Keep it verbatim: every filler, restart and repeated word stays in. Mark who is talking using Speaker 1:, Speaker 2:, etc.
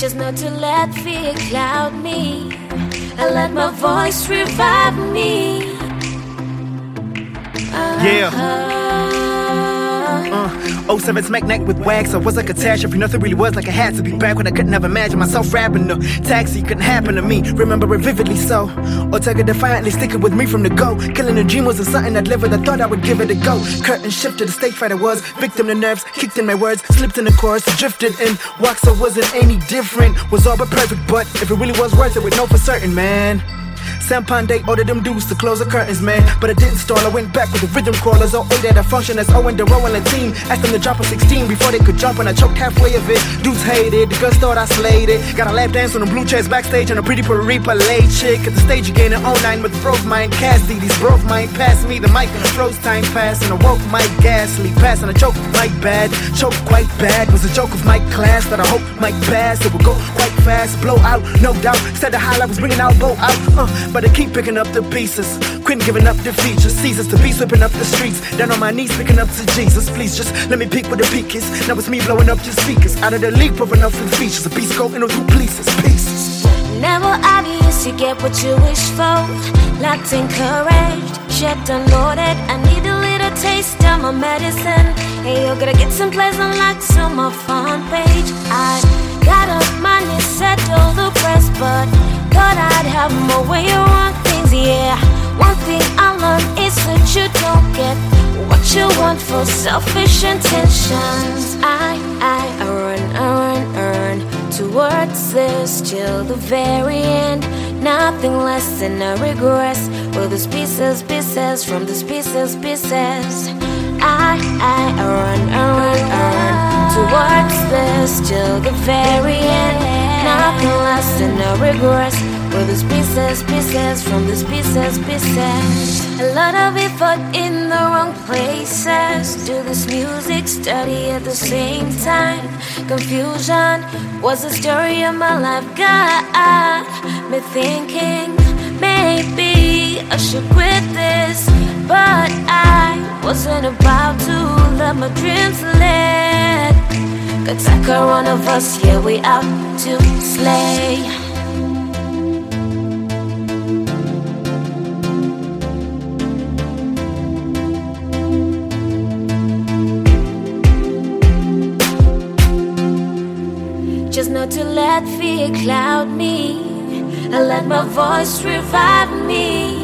Speaker 1: Just not to let fear cloud me and let my voice revive me. Uh-huh.
Speaker 2: Yeah. Uh, oh seven smack neck with wax. I was a catastrophe. Nothing really was like I had to be back when I couldn't have imagined myself rapping. The taxi couldn't happen to me. Remember it vividly so. Ortega defiantly sticking with me from the go. Killing a dream wasn't something I'd live with. I thought I would give it a go. Curtain shifted, the stage fight I was. Victim to nerves, kicked in my words, slipped in the chorus, drifted in. Walk so wasn't any different. Was all but perfect, but if it really was worth it, we'd know for certain, man. Sampande ordered them dudes to close the curtains, man. But I didn't stall, I went back with the rhythm crawlers. oh eight at a function as Owen, DeRoe and Latine. Asked them to drop a sixteen before they could jump, and I choked halfway of it. Dudes hated, the girls thought I slayed it. Got a lap dance on the blue chairs backstage, and a pretty Puerto Rican laid chick. At the stage again in oh nine with broke mind. Cassidy, these broke mind passed me the mic. Froze time pass, and I woke Mike Gasly. Pass, and I choked Mike bad. Choked quite bad, was a joke of my class that I hope Mike pass. It would go quite fast, blow out, no doubt. Said the highlight was bringing out, blow out. Uh, but I keep picking up the pieces, quitting giving up the features. Caesars to be sweeping up the streets, down on my knees picking up to Jesus. Please just let me peek where the peak is. Now it's me blowing up your speakers. Out of the league, proving up for the features. A beast go in those two pieces, pieces.
Speaker 1: Never obvious, you get what you wish for. Not encouraged, yet unloaded. I need a little taste of my medicine. Hey, you gotta get some plays unlocked on my front page. I got a money settle the press, but thought I'd have more way around things, yeah. One thing I learned is that you don't get what you want for selfish intentions. I, I, I run, I run, I run towards this till the very end. Nothing less than a regress. Well, there's pieces, pieces from these pieces, pieces. I, I, I run, I run, I run towards this till the very end. Nothing less than a regress. Well, there's pieces, pieces from these pieces, pieces. A lot of effort in the wrong places. Do this music, study at the same time. Confusion was the story of my life. Got me thinking maybe I should quit this, but I wasn't about to let my dreams lead. Cause like one of us, yeah, we out to slay. Just not to let fear cloud me and let my voice revive me.